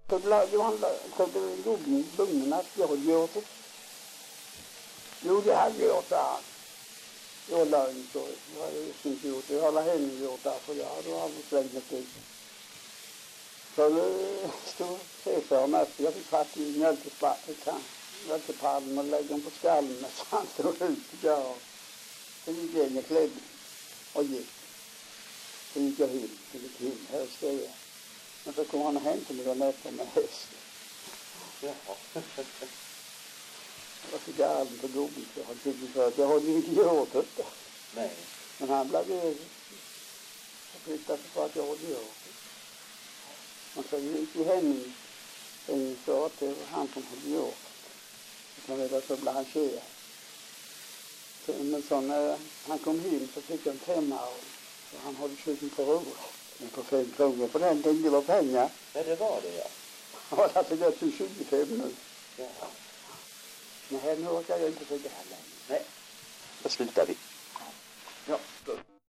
Johan kunde lugnen att jag gör det. Jo, det hade jag gjort där. Jag la inte så. Jag hade inte gjort det. Jag hade henne gjort där, för jag hade aldrig slängt det. Så det stod Cesar med att jag fick fatt i mjölkepallen och lägga den på skallen. Så han stod ut där. Så gick jag in i klädden och gick. Så gick jag hem. Så gick jag hem. Här stod jag. Men så kom han hem till mig och nätta med häst. Jaha. Jag fick armen på gubben. Jag hade ju inte gjort det. Nej. Men han blev ju... Jag flyttade på att jag hade gjort det. Och så gick ju Henning så att det var han som hade gjort det. Så blev han tjej. Men så när han kom hem så fick jag en 5-åring. Så han hade köpt på roligt. Men på 5 kronor på den tiden det var pengar. Ja, det var det, ja. Ja, det har gått till 25 nu. Ja. Men här nu orkar jag inte så gärna. Nej, då slutar vi.